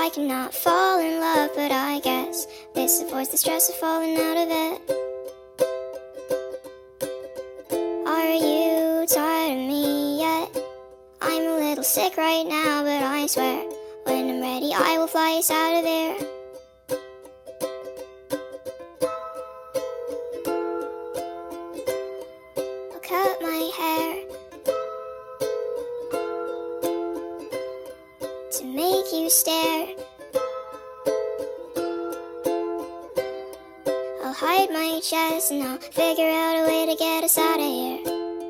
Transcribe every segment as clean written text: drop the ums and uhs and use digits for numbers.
I cannot fall in love, but I guess this avoids the stress of falling out of it. Are you tired of me yet? I'm a little sick right now, but I swear when I'm ready I will fly us out of here. I'll cut my hair to make you stare. I'll hide my chest and I'll figure out a way to get us out of here.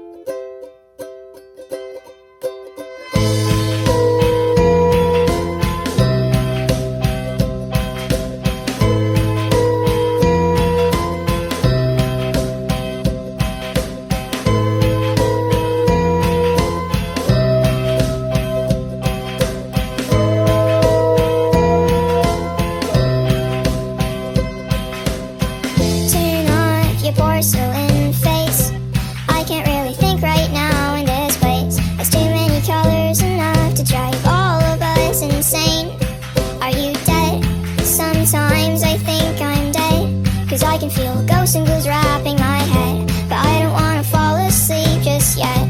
Porcelain face, I can't really think right now in this place. There's too many colors, enough to drive all of us insane. Are you dead? Sometimes I think I'm dead, 'cause I can feel ghosts and ghouls wrapping my head, but I don't wanna fall asleep just yet.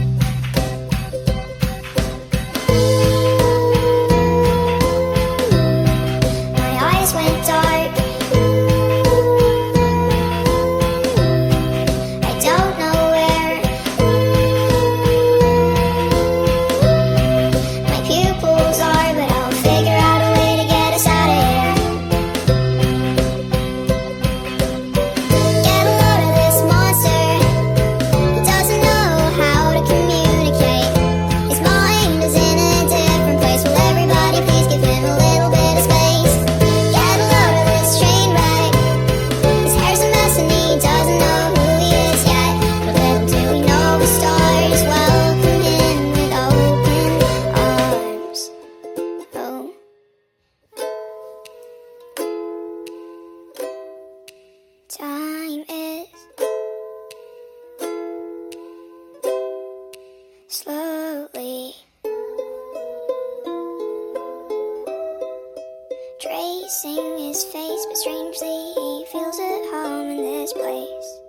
My eyes went dark, time is slowly tracing his face, but strangely he feels at home in this place.